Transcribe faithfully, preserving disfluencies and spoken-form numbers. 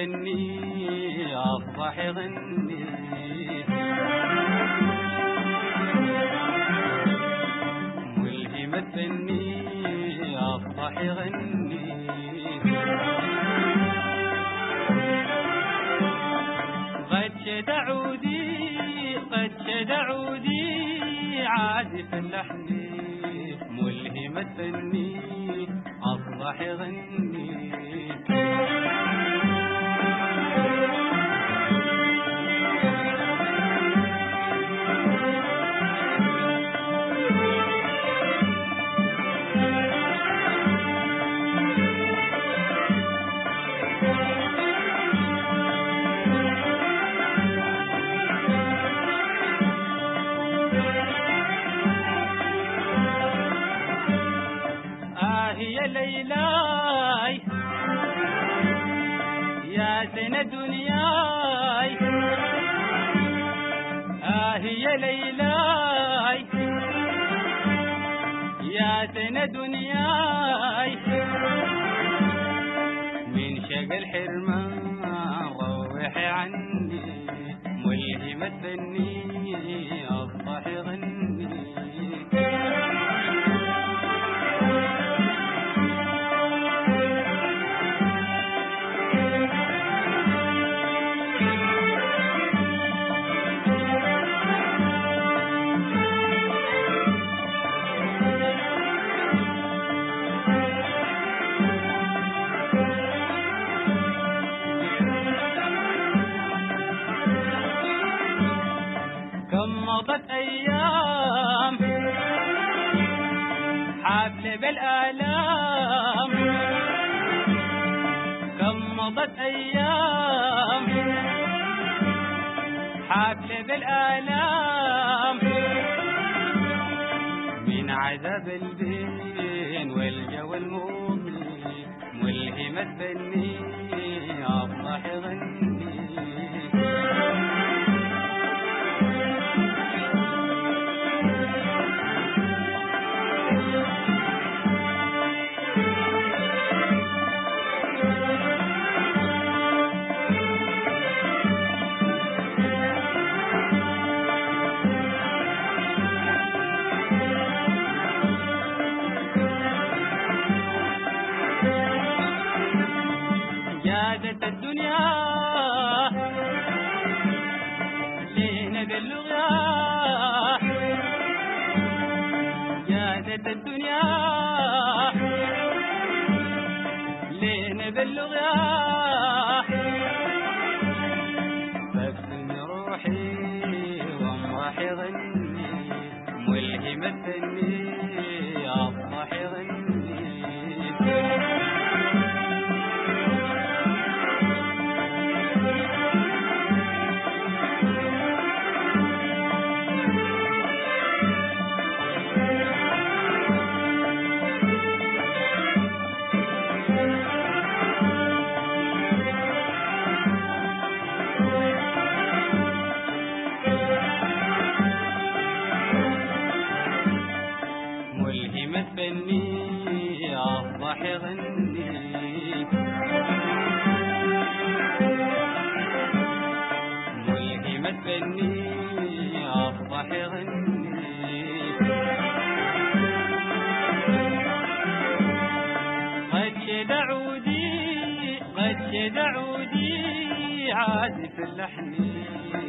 فني أصبح يغني ملهمة فني أصبح يغني قد شد عودي قد شد عودي عازف اللحن ملهمة فني أصبح يغني يا ليلاي يا سنة دنياي آه يا ليلاي يا سنة دنياي من شق الحرمان روحي عني ملهمة فني أصبح يغني كم مضت أيام حافلة بالآلام كم مضت أيام حافلة بالآلام من عذاب البين والجو المغني ملهمة فني أصبح يغني جادت الدنيا لينا باللغة جادت الدنيا لينا باللغة فابسم روحي وامرح يغني ملهمة فني أصبح يغني ملهمة فني أصبح يغني ملهمة فني أصبح يغني قد شد عودي قد شد عودي عازف اللحن